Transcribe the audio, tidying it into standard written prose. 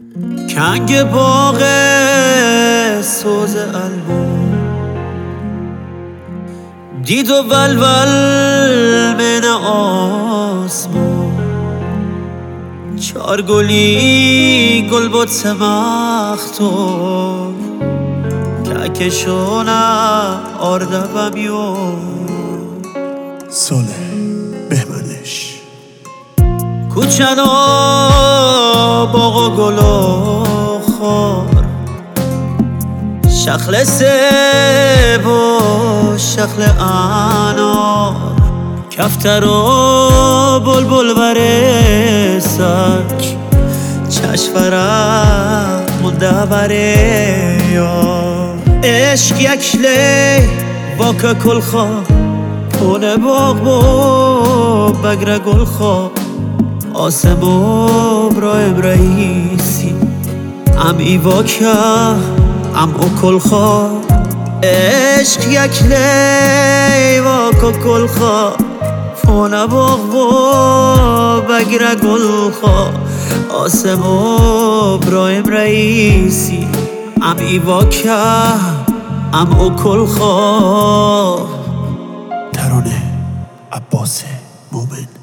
کنگ باغ سوز البوم دید و ولول من آسمون چار گلی گل بود سمختون که کشونه آرده بمیون ساله بهمنش کوچنا باغ و گل و خار شخل سب و شخل انار کفتر و بلبل بره سک چشفرم مونده بره یار عشق یک لی واکه کل خواه پونه باغ بو بگره گل خواه آسم و ابراهیم رئیسی ام ایوا که ام او کل خواه عشق یک لی واکه کل خواه پونه باغ بو بگره گل خواه آسم و ابراهیم رئیسی ام ایوا که ام او کل خواه ترانه عباس مومن